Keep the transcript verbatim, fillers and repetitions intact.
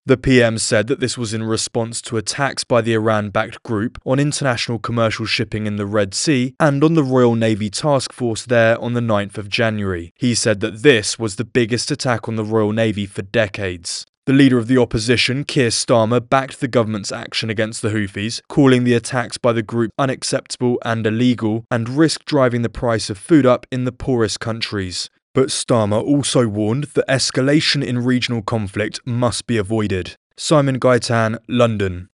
The P M said that this was in response to attacks by the Iran-backed group on international commercial shipping in the Red Sea and on the Royal Navy task force there on the ninth of January. He said that this was the biggest attack on the Royal Navy for decades. The leader of the opposition, Keir Starmer, backed the government's action against the Houthis, calling the attacks by the group unacceptable and illegal and risk driving the price of food up in the poorest countries. But Starmer also warned that escalation in regional conflict must be avoided. Simon Gaitan, London.